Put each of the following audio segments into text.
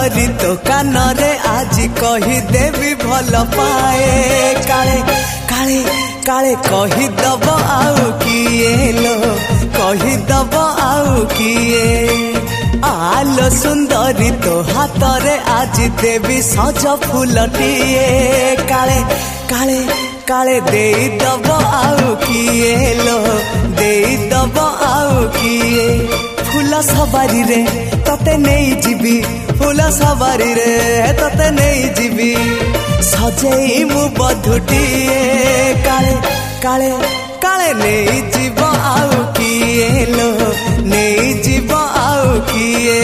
सुंदरी तो कान रे आज कहीदेवी भल पाए काले काले काले कहीदब आउ किए लो कहीदब आउ किए आलो सुंदरी तो हाथ रे आज देवी सज फूलटिए काले काले काले देदब आउ किए लो देदब आउ किए फूल सवारी रे तते नहीं जीवी फूल सवारी रे तते नहीं जीवी सजेई मु बधुटिए काले काले काले नहीं जीव आउ किए लो नहीं जीव आउ किए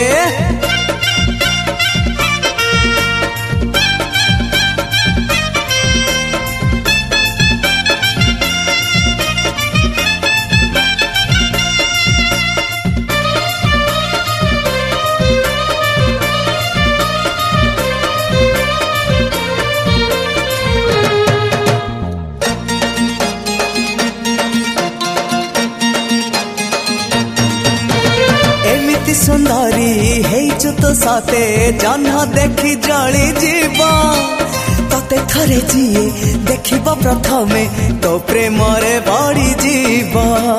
सुंदरी हेचु तो सते जन्ह देखी जली जीव तते थरे जीए देखिब प्रथमे तो प्रेम रे बड़ी जीव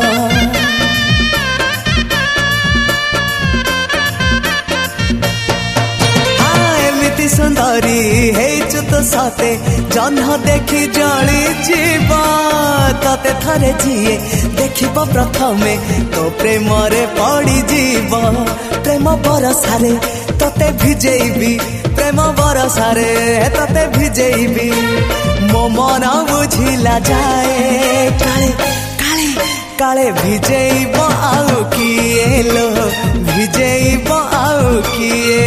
एमिति सुंदरी हेचु तो सते जन्ह देखी जली जीव तते थरे जीए देखिब प्रथमे तो प्रेम रे पड़ी जीव प्रेम बरसारे तते भिजेबी प्रेम बरसारे तते भिजेबी मो मन बुझिला जाए काले काले काले भिजेब आउ किए लो भिजेब आउ किए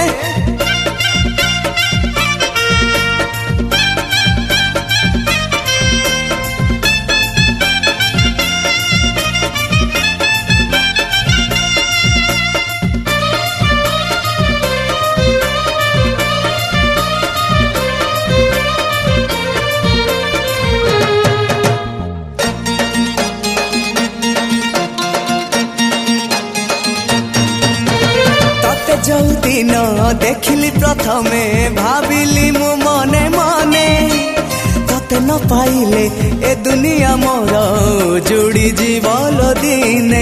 जो दिन देखिली प्रथमे भाविली मु मने मने तते न पाइले ए दुनिया मोर जुड़ी जीवल दिने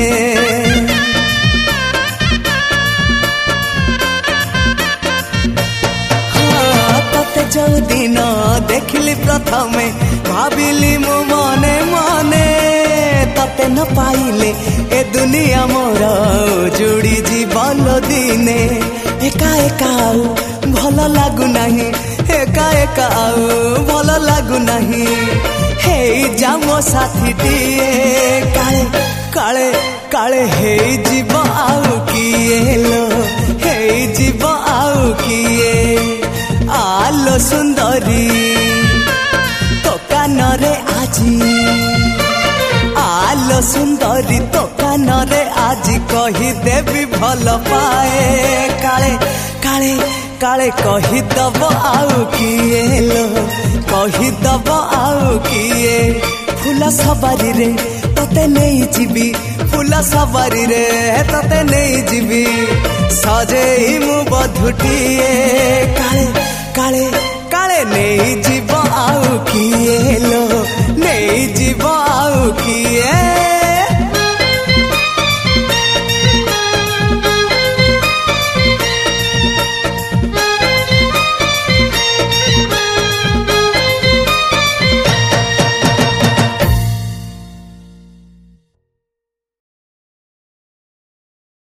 तते जो दिन देखिली प्रथमे भाविली मु मने मने तते न पाइले ए दुनिया मोर जुड़ी जीवन दिने एका एका भल लागु नाही एका एका भल लागु नाही हे जाम साथी दिए काले काले काले हे जीव आउ किए लो हे जीव आउ किए आलो सुंदरी तो कान रे आजी आलो सुंदरी तो कान रे आज कहीदेवी भल पाए काले काले काले कहीदब आउ किए लो कहीदब आउ किए फूल सवारी रे तते नहीं जीवी फूल सवारी रे तते नहीं जीवी सजेई मु बधुटिए काले काले काले नहीं जीव